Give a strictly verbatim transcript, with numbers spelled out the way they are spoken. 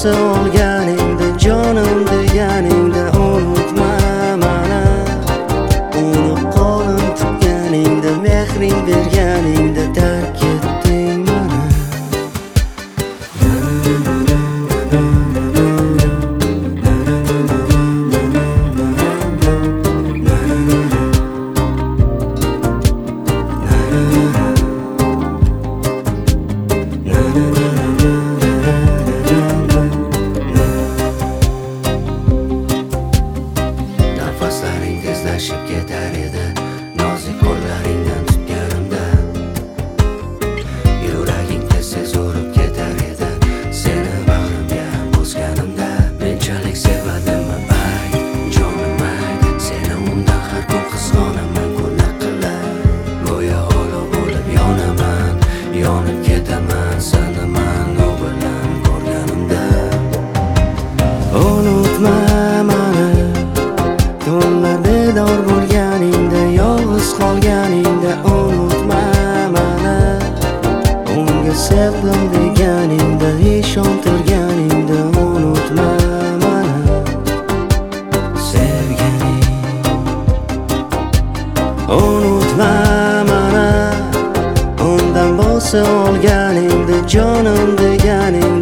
bosa olganingda, jonim deganingda unutma mani. Uni qo'lim tutganingda, mehring berganingda tark etding mani. Nafaslaring tezlashib ketar edi, nozik qo'llaringdan tutganimda. Yuraging tez-tez urib ketar edi, seni bag'rimga bosganimda. Menchalik sevadimmi ay, jonim ay, seni undan har kun qizg'onaman, kunlar qilib. Go'yo olov bo'lib yonaman, yonib ketaman, sanaman u bilan ko'rganimda. Unutma mani, tunlar bedor bo'lganingda, yolg'iz qolganingda unutma mani. Unga sevdim deganingda, ishontirganingda unutma mani. Sevganing unutma mani. Undan bosa olganingda, jonim deganing